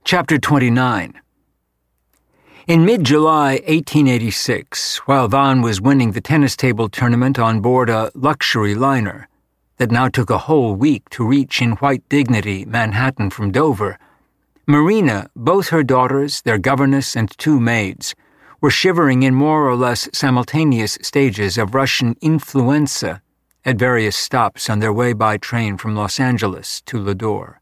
Chapter 29. In mid-July 1886, while Vaughan was winning the tennis table tournament on board a luxury liner that now took a whole week to reach in white dignity Manhattan from Dover, Marina, both her daughters, their governess, and two maids, were shivering in more or less simultaneous stages of Russian influenza at various stops on their way by train from Los Angeles to Lodore.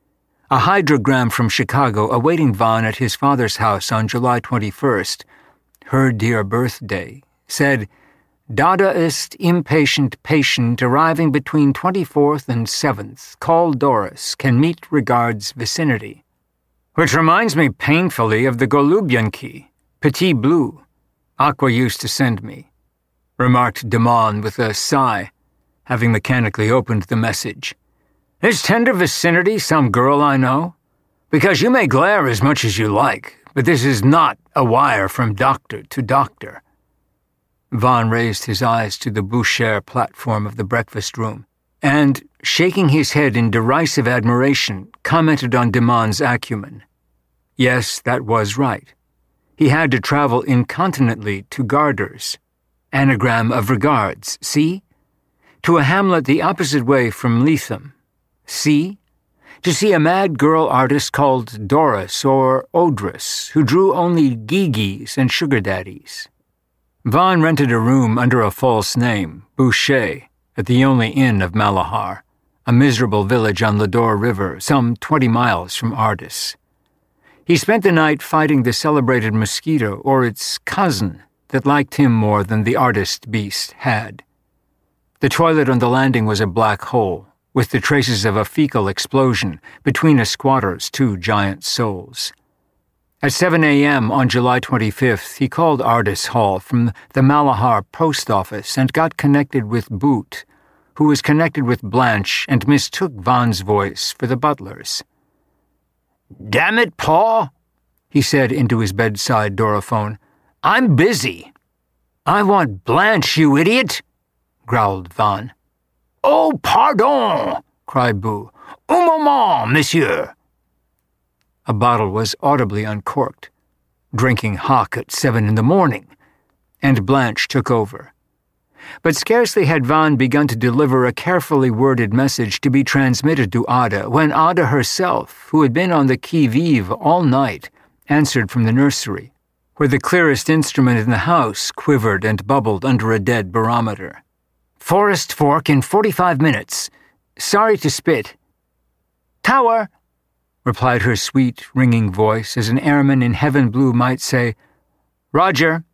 A hydrogram from Chicago awaiting Vaughan at his father's house on July 21st, her dear birthday, said, "Dadaist impatient patient arriving between 24th and 7th, called Doris, can meet regards vicinity." Which reminds me painfully of the Golubyanki, Petit Blue, Aqua used to send me, remarked Damon with a sigh, having mechanically opened the message. "Is tender vicinity some girl I know? Because you may glare as much as you like, but this is not a wire from doctor to doctor." Vaughan raised his eyes to the Boucher platform of the breakfast room, and, shaking his head in derisive admiration, commented on Damon's acumen. Yes, that was right. He had to travel incontinently to Garders. Anagram of regards, see? To a hamlet the opposite way from Leatham. See? To see a mad girl artist called Doris or Odrus, who drew only Gigis and sugar daddies. Vaughan rented a room under a false name, Boucher, at the only inn of Malahar, a miserable village on Lodore River, some 20 miles from Ardis. He spent the night fighting the celebrated mosquito, or its cousin, that liked him more than the artist beast had. The toilet on the landing was a black hole, with the traces of a fecal explosion between a squatter's two giant souls. At 7 a.m. on July 25th, he called Ardis Hall from the Malahar post office and got connected with Boot, who was connected with Blanche and mistook Vaughan's voice for the butler's. "Damn it, Paul," he said into his bedside Dorophone. "I'm busy." "I want Blanche, you idiot," growled Vaughan. "Oh, pardon," cried Boo. "Un moment, monsieur." A bottle was audibly uncorked, drinking hock at 7 in the morning, and Blanche took over. But scarcely had Vaughan begun to deliver a carefully worded message to be transmitted to Ada when Ada herself, who had been on the qui-vive all night, answered from the nursery, where the clearest instrument in the house quivered and bubbled under a dead barometer. "Forest Fork in 45 minutes. Sorry to spit." "Tower," replied her sweet, ringing voice as an airman in heaven blue might say, "Roger."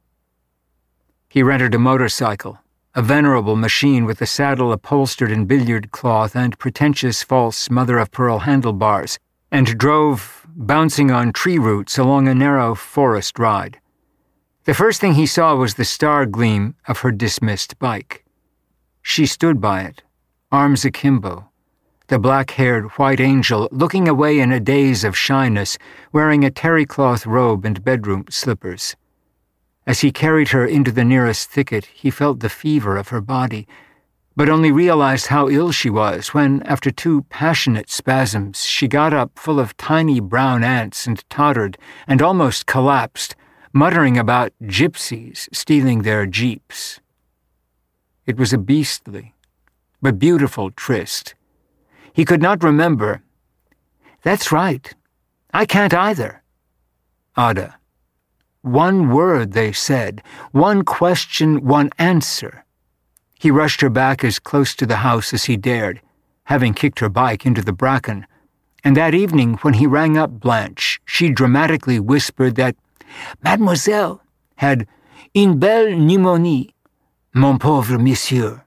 He rented a motorcycle, a venerable machine with a saddle upholstered in billiard cloth and pretentious false mother-of-pearl handlebars, and drove, bouncing on tree roots along a narrow forest ride. The first thing he saw was the star gleam of her dismissed bike. She stood by it, arms akimbo, the black-haired white angel looking away in a daze of shyness, wearing a terry-cloth robe and bedroom slippers. As he carried her into the nearest thicket, he felt the fever of her body, but only realized how ill she was when, after 2 passionate spasms, she got up full of tiny brown ants and tottered and almost collapsed, muttering about gypsies stealing their jeeps. It was a beastly, but beautiful tryst. He could not remember. "That's right. I can't either." Ada. One word, they said. One question, one answer. He rushed her back as close to the house as he dared, having kicked her bike into the bracken, and that evening when he rang up Blanche, she dramatically whispered that Mademoiselle had une belle pneumonie, mon pauvre monsieur.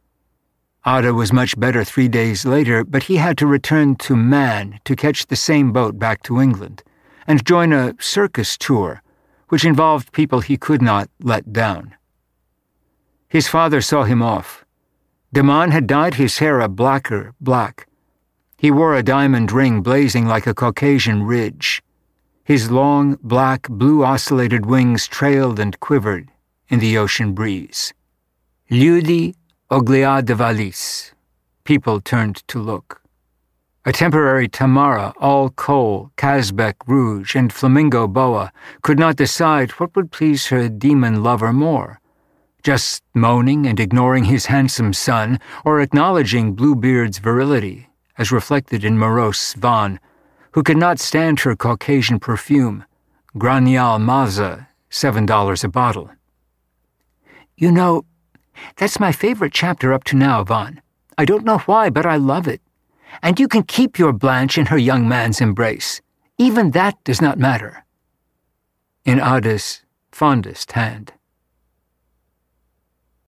Ada was much better 3 days later, but he had to return to Man to catch the same boat back to England, and join a circus tour, which involved people he could not let down. His father saw him off. Damon had dyed his hair a blacker black. He wore a diamond ring blazing like a Caucasian ridge. His long, black, blue-oscillated wings trailed and quivered in the ocean breeze. Liudi Oglia de Valis. People turned to look. A temporary Tamara, all kohl, Kazbek rouge, and flamingo boa, could not decide what would please her demon lover more, just moaning and ignoring his handsome son, or acknowledging Bluebeard's virility, as reflected in morose Svan, who could not stand her Caucasian perfume, Granial Maza, $7 a bottle. You know, that's my favorite chapter up to now, Vaughn. I don't know why, but I love it. And you can keep your Blanche in her young man's embrace. Even that does not matter. In Ada's fondest hand.